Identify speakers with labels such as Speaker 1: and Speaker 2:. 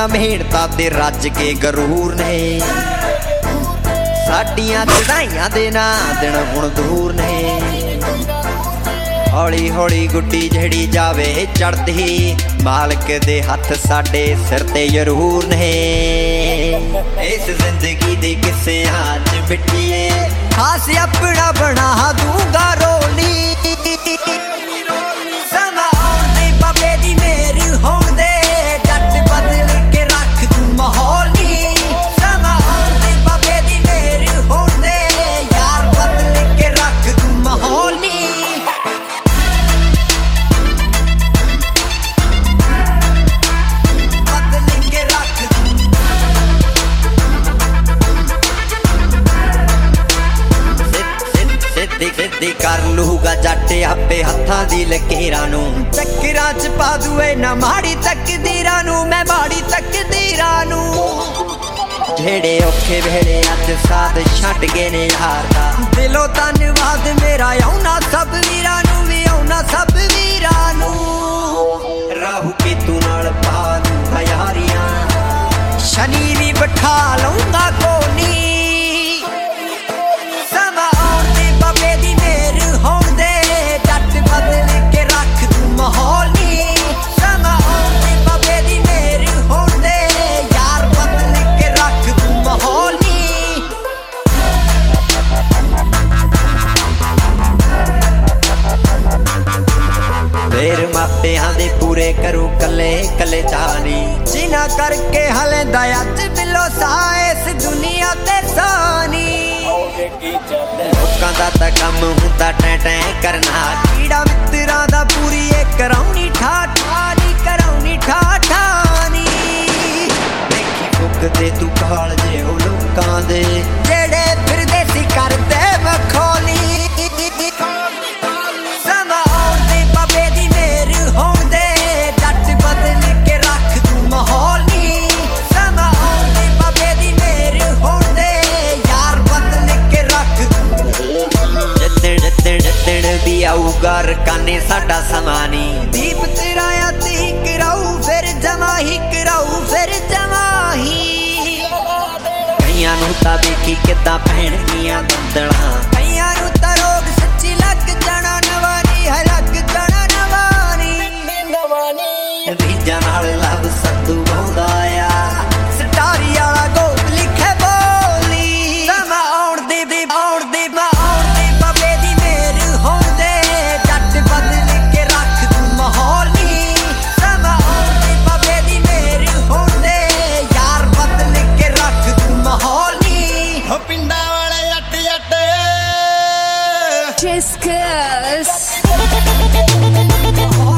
Speaker 1: ਸਾਡੀਆਂ ਮਿਹਨਤਾਂ ਤੇ ਰੱਜ ਕੇ ਗਰੂਰ ਨੇ, ਸਾਡੀਆਂ ਚੜਾਈਆਂ ਦੇ ਨਾ ਦਿਨ ਹੁਣ ਦੂਰ ਨੇ। ਹੌਲੀ ਹੌਲੀ ਗੁੱਡੀ ਜਿਹੜੀ ਜਾਵੇ ਚੜਦੀ, ਮਾਲਕ ਦੇ ਹੱਥ ਸਾਡੇ ਸਿਰ ਤੇ ਜ਼ਰੂਰ ਨੇ। ਇਸ ਜ਼ਿੰਦਗੀ ਦੇ ਕਿੱਸਿਆਂ 'ਚ ਬਿੱਟੀਏ ਖਾਸ ਆਪਣਾ ਬਣਾ ਦੂੰਗਾ ਰੋਲੀ। ਸਮਾਂ ਆਉਣ ਦੇ ਬਾਬੇ ਦੀ ਮੇਰ ਹੋਣ ਦੇ, ਜੱਟ ਬਦਲ ਕੇ ਰੱਖ ਤੂੰ ਮਾਹੌਲ ਨੀ। ਸਮਾਂ ਆਉਣ ਦੇ ਬਾਬੇ ਦੀ ਮੇਰ ਹੋਣ ਦੇ, ਯਾਰ ਬਦਲ ਕੇ ਰੱਖ ਤੂੰ ਮਾਹੌਲ ਨੀ। ਸਿੱਧੀ ਕਰ ਲੂਗਾ ਜੱਟ ਆਪੇ ਹੱਥਾਂ ਦੀ ਲਕੀਰਾਂ ਨੂੰ, ਚੱਕਰਾਂ 'ਚ ਪਾ ਦੂਏ ਨਾ ਮਾੜੀ ਤਕਦੀਰਾਂ ਨੂੰ। ਮੈਂ ਮਾੜੀ ਤਕਦੀਰਾਂ ਨੂੰ, ਜਿਹੜੇ ਔਖੇ ਵੇਲੇ ਅੱਜ ਸਾਥ ਛੱਡ ਗਏ ਨੇ ਯਾਰ ਦਾ, ਦਿਲੋਂ ਧੰਨਵਾਦ ਮੇਰਾ ਆਉਣਾ ਸਭ ਵੀਰਾਂ ਨੂੰ, ਵੀ ਆਉਣਾ ਸਭ ਵੀਰਾਂ ਨੂੰ। ਰਾਹੂ ਕੇ ਤੂੰ ਨਾਲ ਪਾ ਦੂੰਗਾ ਯਾਰੀਆਂ, ਸ਼ਨੀ ਵੀ ਬਿਠਾ ਲਊਂਗਾ ਕੋਨੀ। ਫੇਰ ਮਾਪਿਆਂ ਦੇ ਪੂਰੇ ਕਰੂ ਕੱਲੇ ਕੱਲੇ ਚਾਲੀ, ਜਿਨ੍ਹਾਂ ਕਰਕੇ ਹਲੇਂਦਾ ਅੱਜ ਬਿੱਲੋ ਸਾਹ ਇਸ ਦੁਨੀਆ ਤੇ ਸਾਨੀ। ਲੋਕਾਂ ਦਾ ਤਾਂ ਕੰਮ ਹੁੰਦਾ ਟੈਂ ਟੈਂ ਕਰਨਾ, ਕੀੜਾ ਮਿੱਤਰਾਂ ਦਾ ਪੂਰੀ ਇਹ ਕਰਾਉਣੀ ਠਾਠਾ ਨੀ, ਕਰਾਉਣੀ ਠਾਠਾ ਨੀ। ਦੇਖੀ ਫੁੱਕਦੇ ਤੂੰ ਕਾਲ ਜੇ ਉਹ ਲੋਕਾਂ ਦੇ, ਜਿਹੜੇ ਫਿਰਦੇ ਸੀ ਕਰਦੇ ਮਖੌਲੀ। ਵੀ ਆਊਗਾ ਰਕਾਨੇ ਸਾਡਾ ਸਮਾਂ ਨੀ, ਦੀਪ ਤੇਰਾ ਆਤੀ ਕਰਾਊ ਫਿਰ ਜਮਾ ਹੀ, ਕਰਾਊ ਫਿਰ ਜਮਾ ਹੀ। ਕਈਆਂ ਨੂੰ ਤਾਂ ਵੇਖੀ ਕਿੱਦਾਂ ਪੈਣਗੀਆਂ ਦੰਦਲਾਂ, ਕਈਆਂ ਨੂੰ ਤਾਂ ਰੋਗ ਸੱਚੀ ਲੱਗ ਜਾਣਾ ਨਵਾਨੀ ਹੈ, ਲੱਗ ਜਾਣਾ ਨਵਾਨੀ। ਰੀਜਾਂ ਨਾਲ ਲਵ ਸੰਧੂ ਗਾਉਂਦਾ ਆ, ਸਟਾਰੀ ਵਾਲਾ ਗੋਲ ਲਿਖੇ ਬੋਲੀ। ਸਮਾਂ ਆਉਣ ਦੇ ਆਉਣ ਦੇ
Speaker 2: Just 'cause